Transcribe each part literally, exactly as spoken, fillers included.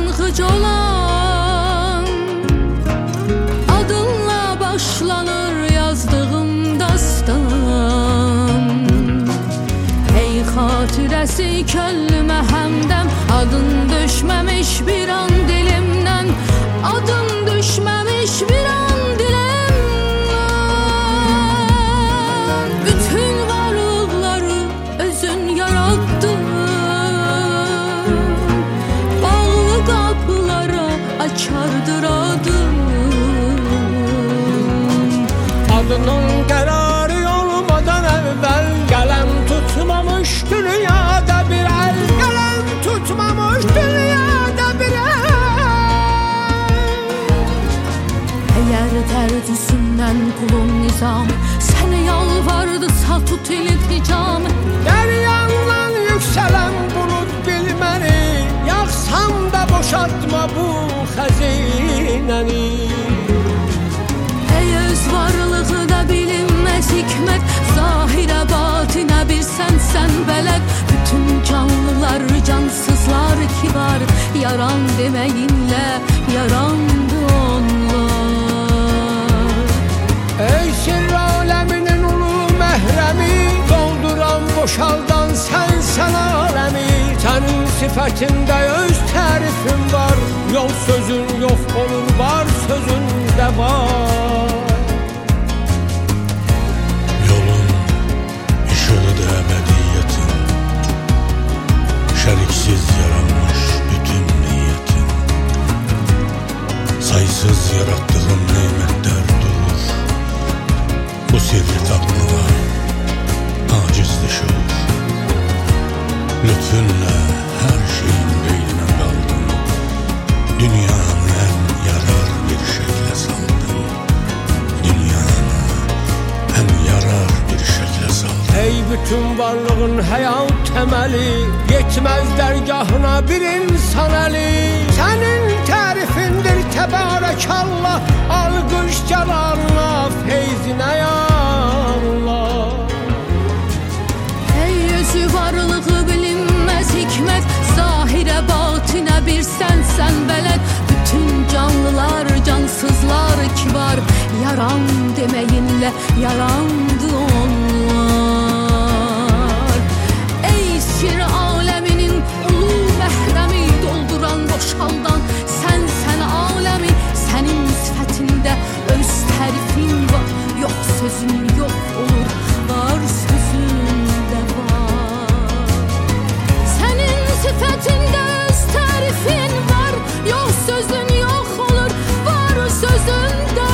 başlangıç olan, adınla başlanır yazdığım dastan. Ey xatirəsi könlümə həmdəm, adın düşməmiş bir an dilimdən, adın düşməmiş bir an dilimdən. Bütün varlıqları özün yarattın, bağlı qapılara açardır adın. Adının qərarı olmadan əvvəl qələm tutmamış dünyada bir əl, qələm tutmamış dünyada bir əl. Əgər tərcüsündən qulun nizam, sənə yalvardısa tut ilticam. Dəryandan yüksələn bulud bilməni, yağsam da boşaltma bu xəzinəni. Ey öz varlığı da bilinməz hikmət, zahirə batinə bir sənsən bələd. Bütün canlılar, cansızlar ki var, yaran deməyinlə yarandı onlar. Ey sirr aləminin ulu məhrəmi, dolduran boşaldan sənsən aləmi. Sənin sifətində öz tərifin var, yox sözün yox olur, var sözündə var. Yolun ışığıdır ebediyetin, şeriksiz yaranmış bütün niyetin. Saysız yarattığın nimetler durur, bu sirri tapmağa aciz düşür. Lütfunla her şeyin beynine daldın, dünyanı en yarar bir şekle saldın. Dünyanı en yarar bir şekle saldın. Ey bütün varlığın həyat təməli, yetməz dərgahına bir insan əli. Sənin tərifindir təbarəkallah, alqış cəlalına, feyzinə ya Allah. Ey özü varlığı bilinməz hikmət, zahirə batinə bir sənsən bələd. Bütün canlılar, cansızlar ki var, yaran deməyinlə yarandı onlar. Ey sir aləminin ulu məhrəmi, dolduran boşaldan sənsən aləmi. Sənin sifətində öz tərifin var, yox sözün yox olur, var sözündə var. Sənin sifətində öz tərifin var, yox sözün yox olur, var sözündə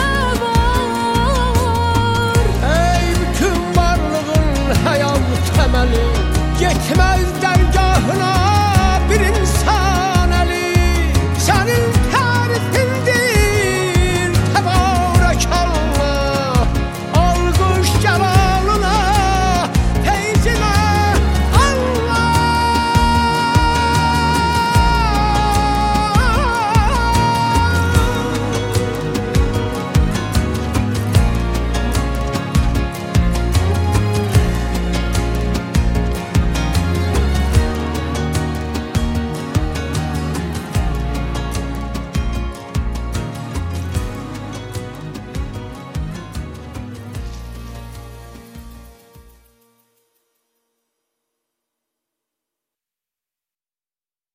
var. Ey bütün varlığın həyat təməli, yetməz dərgahına